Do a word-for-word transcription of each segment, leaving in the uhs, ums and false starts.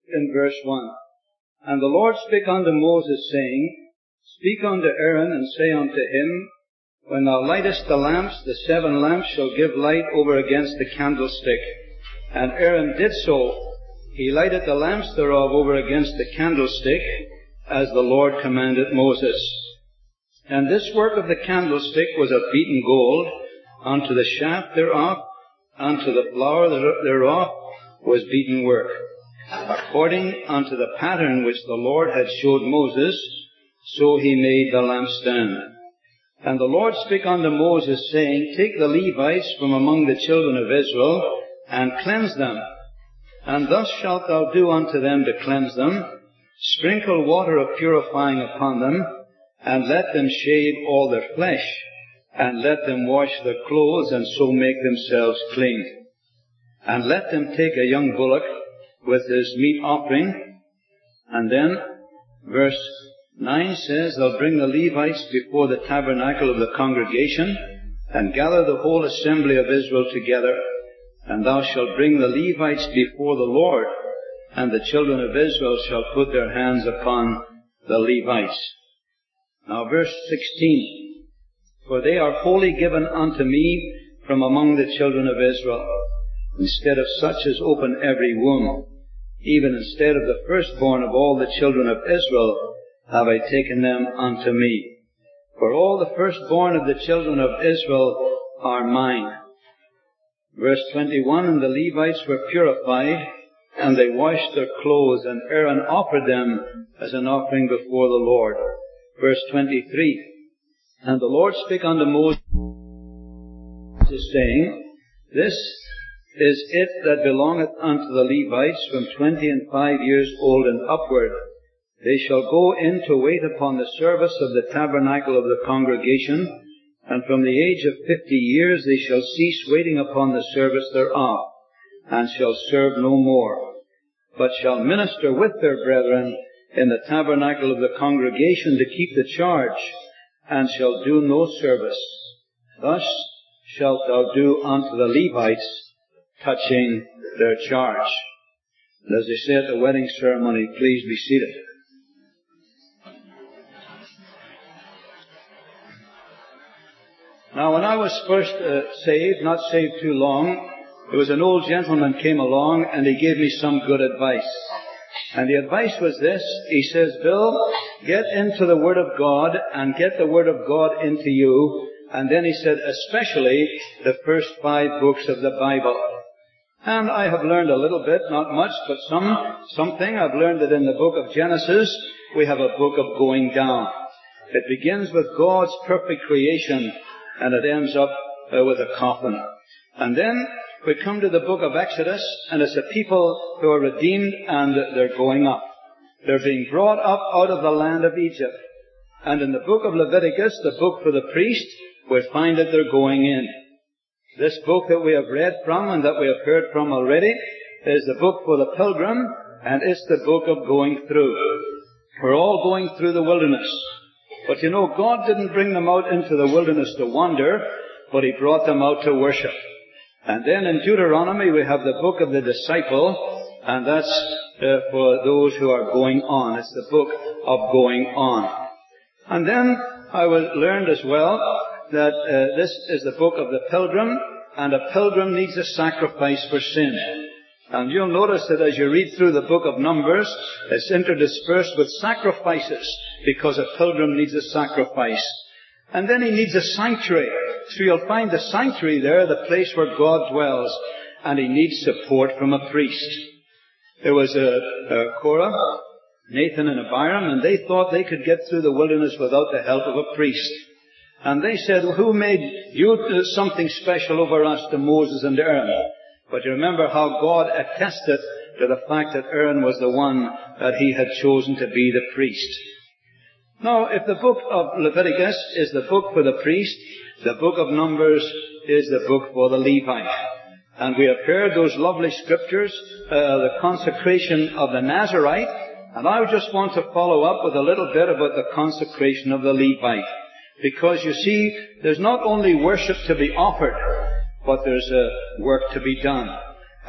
in verse one. And the Lord spake unto Moses, saying, Speak unto Aaron, and say unto him, When thou lightest the lamps, the seven lamps shall give light over against the candlestick. And Aaron did so. He lighted the lamps thereof over against the candlestick, as the Lord commanded Moses. And this work of the candlestick was of beaten gold, unto the shaft thereof, unto the flower thereof was beaten work, according unto the pattern which the Lord had showed Moses, so he made the lampstand. And the Lord spake unto Moses, saying, Take the Levites from among the children of Israel, and cleanse them. And thus shalt thou do unto them to cleanse them. Sprinkle water of purifying upon them, and let them shave all their flesh, and let them wash their clothes, and so make themselves clean. And let them take a young bullock with his meat offering. And then, verse nine says, They'll bring the Levites before the tabernacle of the congregation, and gather the whole assembly of Israel together. And thou shalt bring the Levites before the Lord, and the children of Israel shall put their hands upon the Levites. Now verse sixteen, For they are wholly given unto me from among the children of Israel, instead of such as open every womb, even instead of the firstborn of all the children of Israel, have I taken them unto me. For all the firstborn of the children of Israel are mine. Verse twenty-one, And the Levites were purified, and they washed their clothes, and Aaron offered them as an offering before the Lord. Verse twenty-three, And the Lord spake unto Moses, saying, This is it that belongeth unto the Levites from twenty and five years old and upward. They shall go in to wait upon the service of the tabernacle of the congregation, and from the age of fifty years they shall cease waiting upon the service thereof, and shall serve no more, but shall minister with their brethren in the tabernacle of the congregation to keep the charge, and shall do no service. Thus shalt thou do unto the Levites, touching their charge. And as they say at the wedding ceremony, please be seated. Now, when I was first uh, saved, not saved too long, there was an old gentleman came along and he gave me some good advice. And the advice was this. He says, Bill, get into the Word of God and get the Word of God into you. And then he said, especially the first five books of the Bible. And I have learned a little bit, not much, but some, something. I've learned that in the book of Genesis, we have a book of going down. It begins with God's perfect creation, and it ends up uh, with a coffin. And then we come to the book of Exodus, and it's a people who are redeemed, and they're going up. They're being brought up out of the land of Egypt. And in the book of Leviticus, the book for the priest, we find that they're going in. This book that we have read from and that we have heard from already is the book for the pilgrim, and it's the book of going through. We're all going through the wilderness. But you know, God didn't bring them out into the wilderness to wander, but He brought them out to worship. And then in Deuteronomy we have the book of the disciple, and that's uh, for those who are going on. It's the book of going on. And then I was learned as well that uh, this is the book of the pilgrim, and a pilgrim needs a sacrifice for sin. And you'll notice that as you read through the book of Numbers, it's interdispersed with sacrifices, because a pilgrim needs a sacrifice. And then he needs a sanctuary. So you'll find the sanctuary there, the place where God dwells, and he needs support from a priest. There was a, a Korah, Nathan and Abiram, and they thought they could get through the wilderness without the help of a priest. And they said, well, who made you do something special over us to Moses and Aaron? But you remember how God attested to the fact that Aaron was the one that he had chosen to be the priest. Now, if the book of Leviticus is the book for the priest, the book of Numbers is the book for the Levite. And we have heard those lovely scriptures, uh, the consecration of the Nazarite, and I just want to follow up with a little bit about the consecration of the Levite. Because you see, there's not only worship to be offered, but there's a work to be done.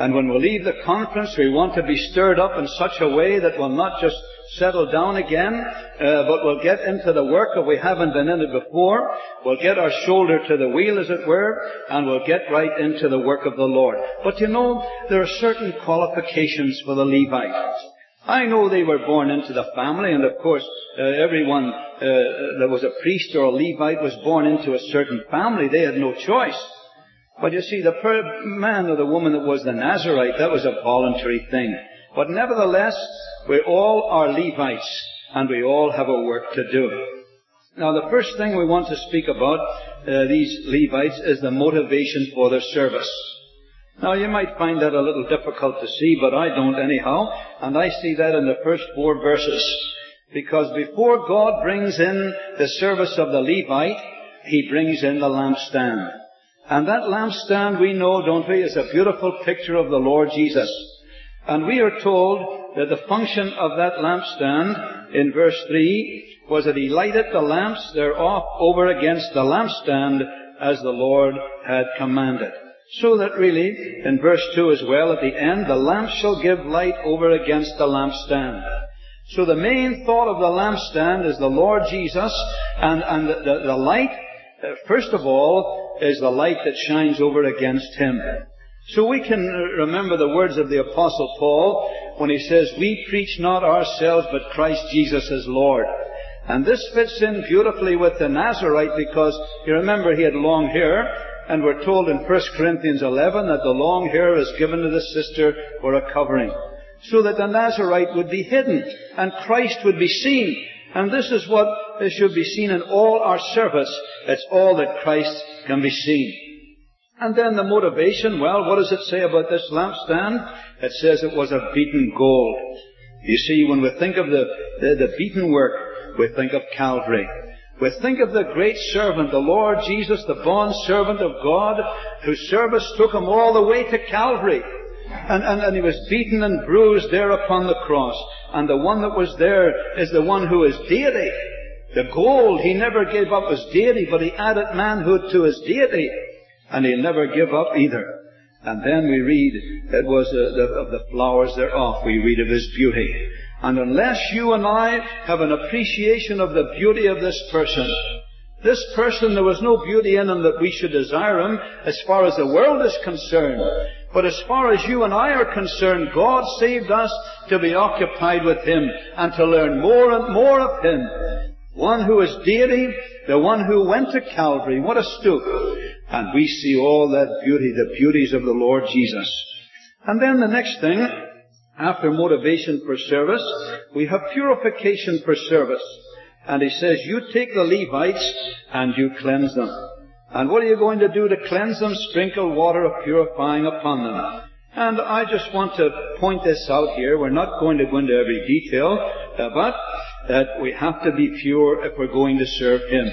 And when we leave the conference, we want to be stirred up in such a way that we'll not just settle down again, uh, but we'll get into the work if we haven't been in it before. We'll get our shoulder to the wheel, as it were, and we'll get right into the work of the Lord. But you know, there are certain qualifications for the Levite. I know they were born into the family, and of course, uh, everyone uh, that was a priest or a Levite was born into a certain family. They had no choice. But you see, the per- man or the woman that was the Nazarite, that was a voluntary thing. But nevertheless, we all are Levites, and we all have a work to do. Now, the first thing we want to speak about uh, these Levites is the motivation for their service. Now, you might find that a little difficult to see, but I don't anyhow, and I see that in the first four verses. Because before God brings in the service of the Levite, He brings in the lampstand. And that lampstand, we know, don't we, is a beautiful picture of the Lord Jesus. And we are told that the function of that lampstand in verse three was that He lighted the lamps thereof over against the lampstand as the Lord had commanded. So that really, in verse two as well, at the end, the lamp shall give light over against the lampstand. So the main thought of the lampstand is the Lord Jesus, and, and the, the, the light, uh, first of all, is the light that shines over against Him. So we can remember the words of the Apostle Paul when he says, we preach not ourselves, but Christ Jesus as Lord. And this fits in beautifully with the Nazarite, because you remember he had long hair, and we're told in First Corinthians eleven that the long hair is given to the sister for a covering, so that the Nazarite would be hidden and Christ would be seen. And this is what should be seen in all our service. It's all that Christ can be seen. And then the motivation, well, what does it say about this lampstand? It says it was of beaten gold. You see, when we think of the, the, the beaten work, we think of Calvary. We think of the great servant, the Lord Jesus, the bond servant of God, whose service took Him all the way to Calvary. And, and, and He was beaten and bruised there upon the cross. And the one that was there is the one who is deity. The gold, He never gave up His deity, but He added manhood to His deity. And He'll never give up either. And then we read, it was uh, the, of the flowers thereof, we read of His beauty. And unless you and I have an appreciation of the beauty of this person, this person, there was no beauty in him that we should desire him as far as the world is concerned. But as far as you and I are concerned, God saved us to be occupied with Him and to learn more and more of Him. One who is deity, the one who went to Calvary. What a stoop. And we see all that beauty, the beauties of the Lord Jesus. And then the next thing, after motivation for service, we have purification for service. And he says, you take the Levites and you cleanse them. And what are you going to do to cleanse them? Sprinkle water of purifying upon them. And I just want to point this out here. We're not going to go into every detail, uh, but that we have to be pure if we're going to serve Him.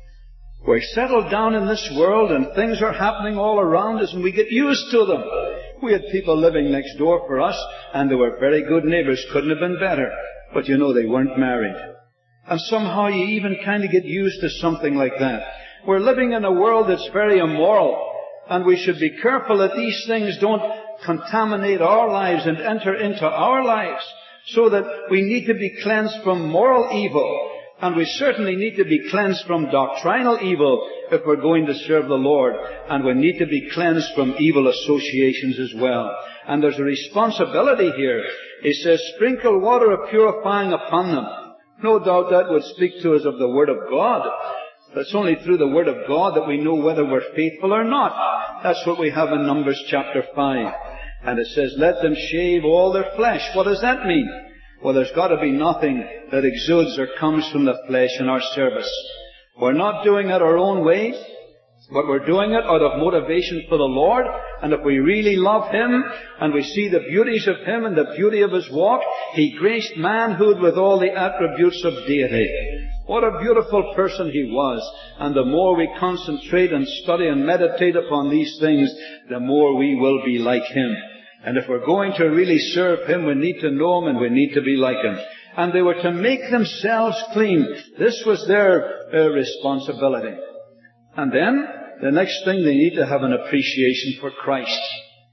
We're settled down in this world and things are happening all around us and we get used to them. We had people living next door for us and they were very good neighbors, couldn't have been better. But you know, they weren't married. And somehow you even kind of get used to something like that. We're living in a world that's very immoral, and we should be careful that these things don't contaminate our lives and enter into our lives, so that we need to be cleansed from moral evil, and we certainly need to be cleansed from doctrinal evil if we're going to serve the Lord, and we need to be cleansed from evil associations as well. And there's a responsibility here. It says, sprinkle water of purifying upon them. No doubt that would speak to us of the Word of God. It's only through the Word of God that we know whether we're faithful or not. That's what we have in Numbers chapter five. And it says, let them shave all their flesh. What does that mean? Well, there's got to be nothing that exudes or comes from the flesh in our service. We're not doing it our own way, but we're doing it out of motivation for the Lord. And if we really love Him, and we see the beauties of Him and the beauty of His walk, He graced manhood with all the attributes of deity. What a beautiful person He was. And the more we concentrate and study and meditate upon these things, the more we will be like Him. And if we're going to really serve Him, we need to know Him and we need to be like Him. And they were to make themselves clean. This was their uh, responsibility. And then, the next thing, they need to have an appreciation for Christ.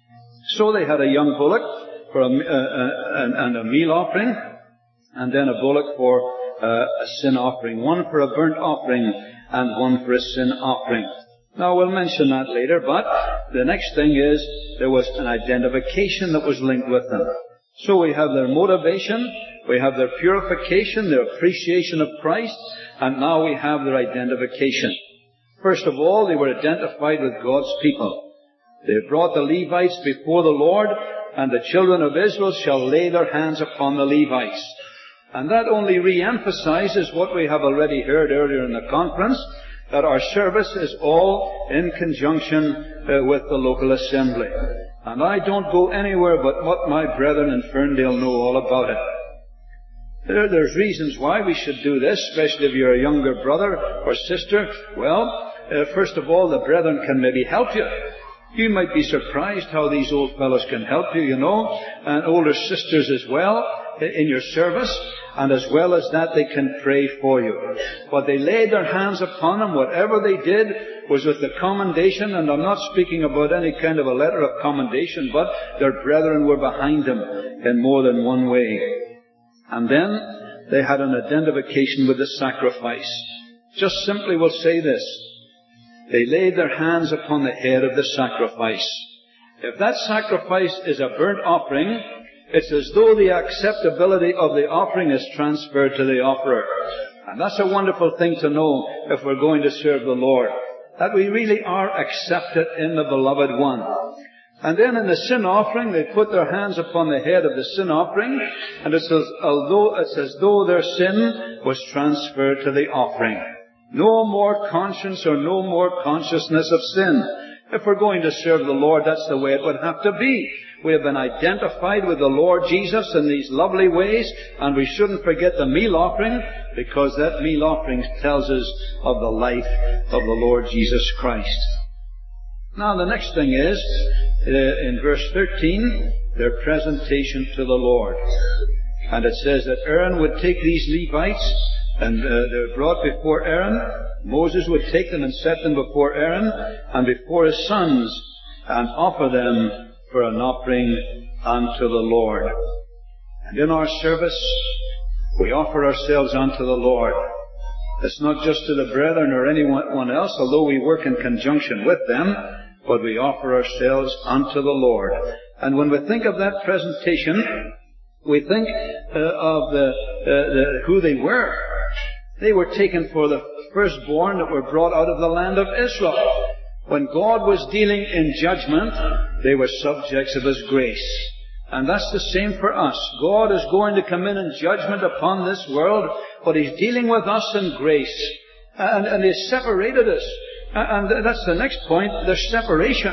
So they had a young bullock for a, uh, uh, and a meal offering, and then a bullock for uh, a sin offering. One for a burnt offering, and one for a sin offering. Now, we'll mention that later, but the next thing is there was an identification that was linked with them. So we have their motivation, we have their purification, their appreciation of Christ, and now we have their identification. First of all, they were identified with God's people. They brought the Levites before the Lord, and the children of Israel shall lay their hands upon the Levites. And that only re-emphasizes what we have already heard earlier in the conference, that our service is all in conjunction uh, with the local assembly. And I don't go anywhere but what my brethren in Ferndale know all about it. There, there's reasons why we should do this, especially if you're a younger brother or sister. Well, uh, first of all, the brethren can maybe help you. You might be surprised how these old fellows can help you, you know, and older sisters as well in your service, and as well as that they can pray for you. But they laid their hands upon them. Whatever they did was with the commendation, and I'm not speaking about any kind of a letter of commendation, but their brethren were behind them in more than one way. And then they had an identification with the sacrifice. Just simply will say this. They laid their hands upon the head of the sacrifice. If that sacrifice is a burnt offering, it's as though the acceptability of the offering is transferred to the offerer. And that's a wonderful thing to know if we're going to serve the Lord, that we really are accepted in the Beloved One. And then in the sin offering, they put their hands upon the head of the sin offering, and it's as, although, it's as though their sin was transferred to the offering. No more conscience or no more consciousness of sin. If we're going to serve the Lord, that's the way it would have to be. We have been identified with the Lord Jesus in these lovely ways, and we shouldn't forget the meal offering, because that meal offering tells us of the life of the Lord Jesus Christ. Now the next thing is, uh, in verse thirteen, their presentation to the Lord. And it says that Aaron would take these Levites, and uh, they were brought before Aaron. Moses would take them and set them before Aaron and before his sons, and offer them for an offering unto the Lord. And in our service, we offer ourselves unto the Lord. It's not just to the brethren or anyone else, although we work in conjunction with them, but we offer ourselves unto the Lord. And when we think of that presentation, we think uh, of the, uh, the who they were. They were taken for the firstborn that were brought out of the land of Israel. When God was dealing in judgment, they were subjects of His grace. And that's the same for us. God is going to come in in judgment upon this world, but He's dealing with us in grace. And, and He's separated us. And that's the next point, the separation.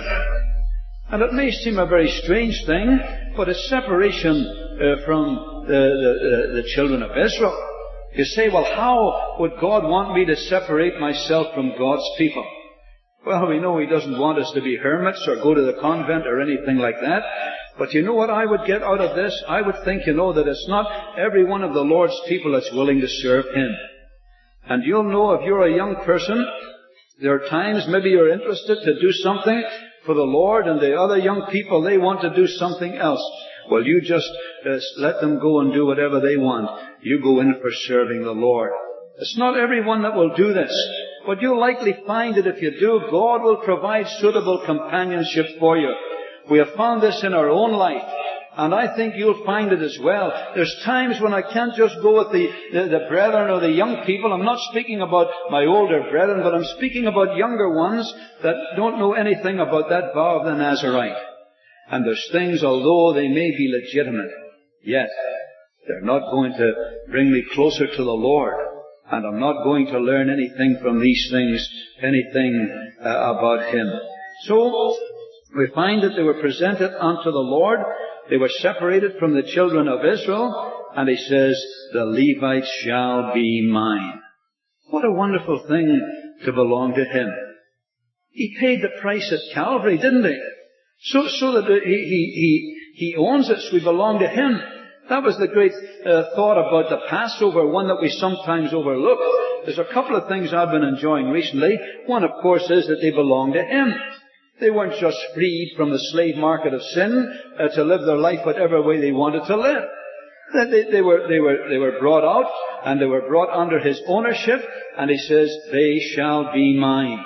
And it may seem a very strange thing, but it's separation uh, from the, the, the children of Israel. You say, well, how would God want me to separate myself from God's people? Well, we know He doesn't want us to be hermits or go to the convent or anything like that. But you know what I would get out of this? I would think, you know, that it's not every one of the Lord's people that's willing to serve Him. And you'll know if you're a young person, there are times maybe you're interested to do something for the Lord, and the other young people, they want to do something else. Well, you just uh, let them go and do whatever they want. You go in for serving the Lord. It's not everyone that will do this, but you'll likely find that if you do, God will provide suitable companionship for you. We have found this in our own life, and I think you'll find it as well. There's times when I can't just go with the, the, the brethren or the young people. I'm not speaking about my older brethren, but I'm speaking about younger ones that don't know anything about that vow of the Nazarite. And there's things, although they may be legitimate, yet they're not going to bring me closer to the Lord. And I'm not going to learn anything from these things, anything uh, about Him. So, we find that they were presented unto the Lord. They were separated from the children of Israel. And He says, the Levites shall be mine. What a wonderful thing to belong to Him. He paid the price at Calvary, didn't He? So, so that he, he, he, he owns us. We belong to Him. That was the great uh, thought about the Passover, one that we sometimes overlook. There's a couple of things I've been enjoying recently. One, of course, is that they belong to Him. They weren't just freed from the slave market of sin uh, to live their life whatever way they wanted to live. They, they, were, they, were, they were brought out, and they were brought under His ownership, and He says, they shall be mine.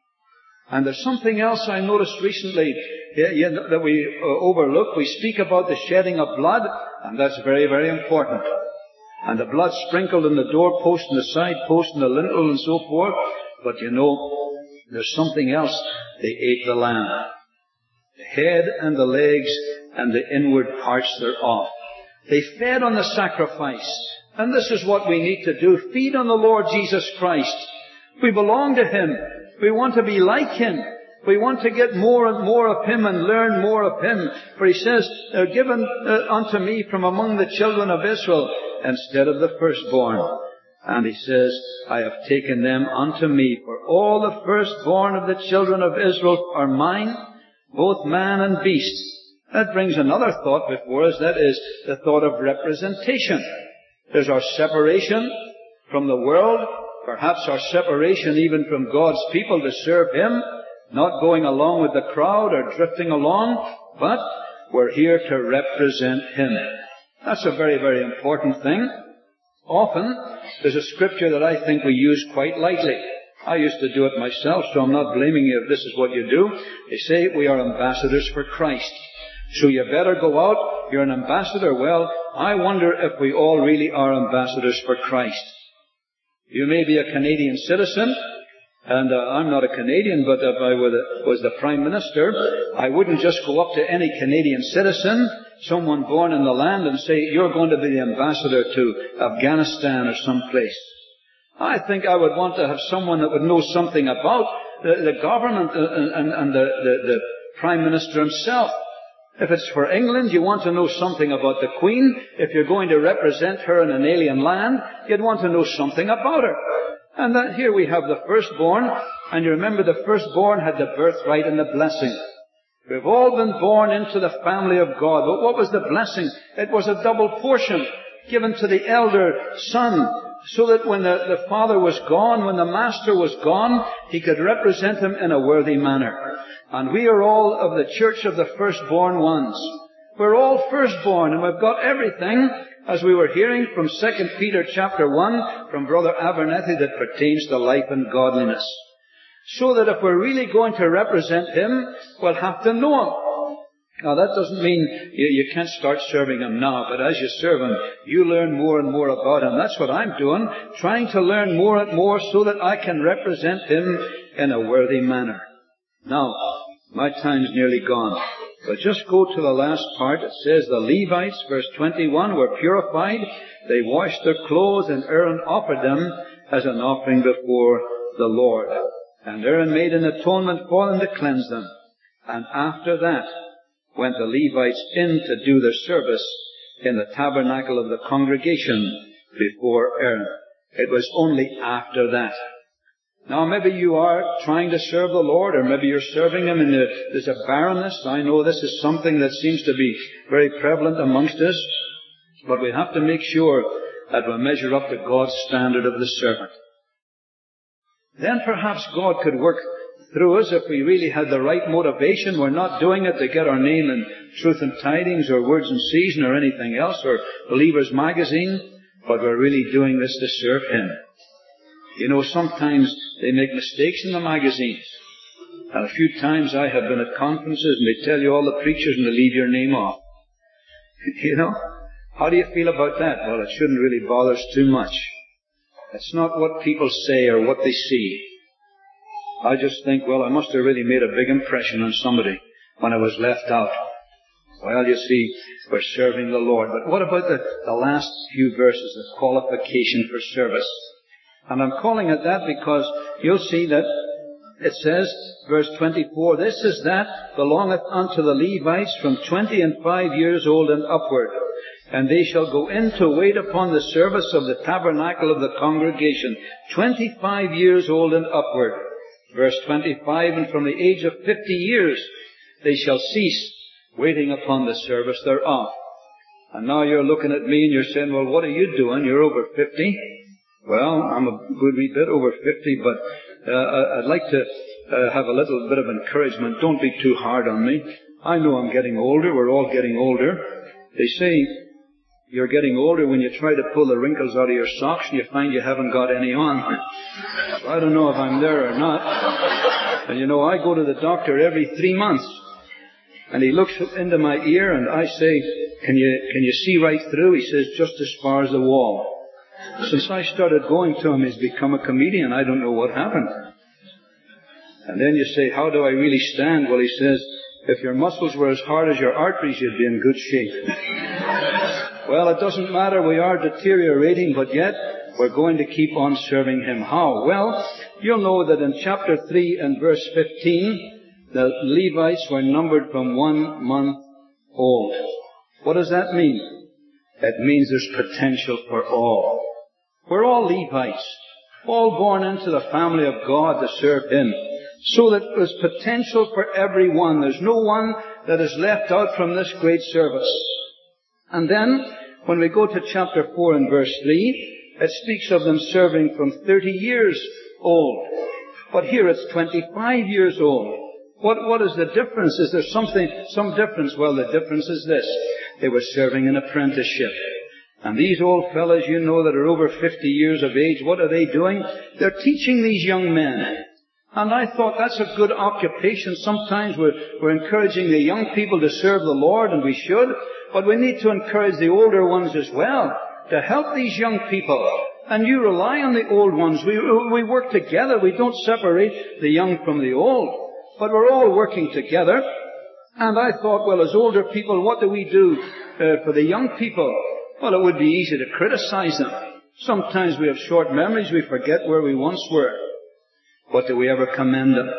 And there's something else I noticed recently yeah, yeah, that we uh, overlook. We speak about the shedding of blood, and that's very, very important. And the blood sprinkled on the doorpost and the side post and the lintel and so forth. But you know, there's something else. They ate the lamb. The head and the legs and the inward parts thereof. They fed on the sacrifice. And this is what we need to do. Feed on the Lord Jesus Christ. We belong to Him. We want to be like Him. We want to get more and more of Him and learn more of Him. For He says, "They're given uh, unto me from among the children of Israel instead of the firstborn." And He says, "I have taken them unto me, for all the firstborn of the children of Israel are mine, both man and beast." That brings another thought before us. That is the thought of representation. There's our separation from the world, perhaps our separation even from God's people to serve Him, not going along with the crowd or drifting along, but we're here to represent Him. That's a very, very important thing. Often, there's a scripture that I think we use quite lightly. I used to do it myself, so I'm not blaming you if this is what you do. They say we are ambassadors for Christ. So you better go out. You're an ambassador. Well, I wonder if we all really are ambassadors for Christ. You may be a Canadian citizen, and uh, I'm not a Canadian, but if I were the, was the Prime Minister, I wouldn't just go up to any Canadian citizen, someone born in the land, and say, "You're going to be the ambassador to Afghanistan or someplace." I think I would want to have someone that would know something about the, the government and, and, and the, the, the Prime Minister himself. If it's for England, you want to know something about the Queen. If you're going to represent her in an alien land, you'd want to know something about her. And that here we have the firstborn, and you remember the firstborn had the birthright and the blessing. We've all been born into the family of God, but what was the blessing? It was a double portion given to the elder son, so that when the, the father was gone, when the master was gone, he could represent him in a worthy manner. And we are all of the church of the firstborn ones. We're all firstborn, and we've got everything, as we were hearing from Second Peter chapter one, from Brother Abernethy, that pertains to life and godliness. So that if we're really going to represent Him, we'll have to know Him. Now that doesn't mean you, you can't start serving Him now, but as you serve Him, you learn more and more about Him. That's what I'm doing, trying to learn more and more so that I can represent Him in a worthy manner. Now, my time's nearly gone. But just go to the last part. It says, the Levites, verse twenty-one, were purified. They washed their clothes, and Aaron offered them as an offering before the Lord. And Aaron made an atonement for them to cleanse them. And after that went the Levites in to do their service in the tabernacle of the congregation before Aaron. It was only after that. Now, maybe you are trying to serve the Lord, or maybe you're serving Him and there's a barrenness. I know this is something that seems to be very prevalent amongst us, but we have to make sure that we measure up to God's standard of the servant. Then perhaps God could work through us if we really had the right motivation. We're not doing it to get our name in Truth and Tidings or Words in Season or anything else, or Believers Magazine, but we're really doing this to serve Him. You know, sometimes they make mistakes in the magazines. And a few times I have been at conferences and they tell you all the preachers and they leave your name off. You know? How do you feel about that? Well, it shouldn't really bother us too much. It's not what people say or what they see. I just think, well, I must have really made a big impression on somebody when I was left out. Well, you see, we're serving the Lord. But what about the, the last few verses, the qualification for service? And I'm calling it that because you'll see that it says, verse twenty-four, this is that belongeth unto the Levites from twenty and five years old and upward. And they shall go in to wait upon the service of the tabernacle of the congregation, twenty-five years old and upward. Verse twenty-five, and from the age of fifty years they shall cease waiting upon the service thereof. And now you're looking at me and you're saying, well, what are you doing? You're over fifty. Well, I'm a good wee bit over fifty, but uh, I'd like to uh, have a little bit of encouragement. Don't be too hard on me. I know I'm getting older. We're all getting older. They say you're getting older when you try to pull the wrinkles out of your socks and you find you haven't got any on. So I don't know if I'm there or not. And you know, I go to the doctor every three months. And he looks into my ear and I say, can you, can you see right through? He says, just as far as the wall. Since I started going to him, he's become a comedian. I don't know what happened. And then you say, how do I really stand? Well, he says, if your muscles were as hard as your arteries, you'd be in good shape. Well, it doesn't matter. We are deteriorating, but yet we're going to keep on serving him. How? Well, you'll know that in chapter three and verse fifteen, the Levites were numbered from one month old. What does that mean? It means there's potential for all. We're all Levites, all born into the family of God to serve him, so that there's potential for everyone. There's no one that is left out from this great service. And then, when we go to chapter four and verse three, it speaks of them serving from thirty years old. But here it's twenty-five years old. What, what is the difference? Is there something, some difference? Well, the difference is this. They were serving an apprenticeship. And these old fellows, you know, that are over fifty years of age, what are they doing? They're teaching these young men. And I thought that's a good occupation. Sometimes we're, we're encouraging the young people to serve the Lord, and we should. But we need to encourage the older ones as well to help these young people. And you rely on the old ones. We, we work together. We don't separate the young from the old. But we're all working together. And I thought, well, as older people, what do we do uh, for the young people? Well, it would be easy to criticize them. Sometimes we have short memories. We forget where we once were. But do we ever commend them?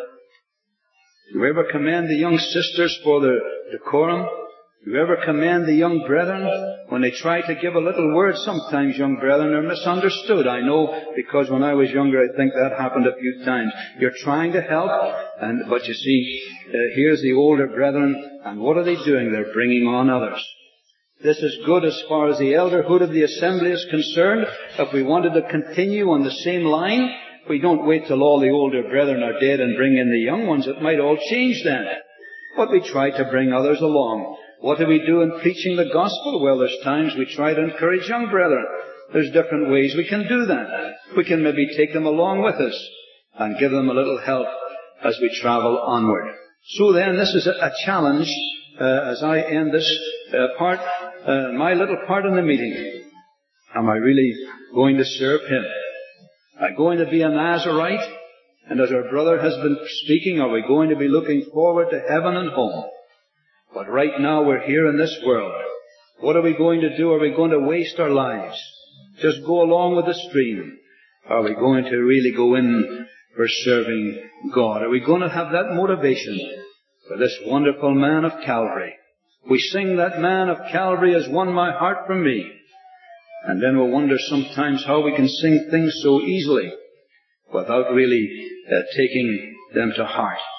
Do we ever commend the young sisters for their decorum? Do you ever commend the young brethren when they try to give a little word? Sometimes young brethren are misunderstood. I know, because when I was younger, I think that happened a few times. You're trying to help, and but you see, uh, here's the older brethren, and what are they doing? They're bringing on others. This is good as far as the elderhood of the assembly is concerned. If we wanted to continue on the same line, we don't wait till all the older brethren are dead and bring in the young ones. It might all change then. But we try to bring others along. What do we do in preaching the gospel? Well, there's times we try to encourage young brethren. There's different ways we can do that. We can maybe take them along with us and give them a little help as we travel onward. So then, this is a, a challenge uh, as I end this uh, part, uh, my little part in the meeting. Am I really going to serve him? Am I going to be a Nazirite? And as our brother has been speaking, are we going to be looking forward to heaven and home? But right now we're here in this world. What are we going to do? Are we going to waste our lives? Just go along with the stream? Are we going to really go in for serving God? Are we going to have that motivation for this wonderful man of Calvary? We sing that man of Calvary has won my heart from me. And then we'll wonder sometimes how we can sing things so easily without really uh, taking them to heart.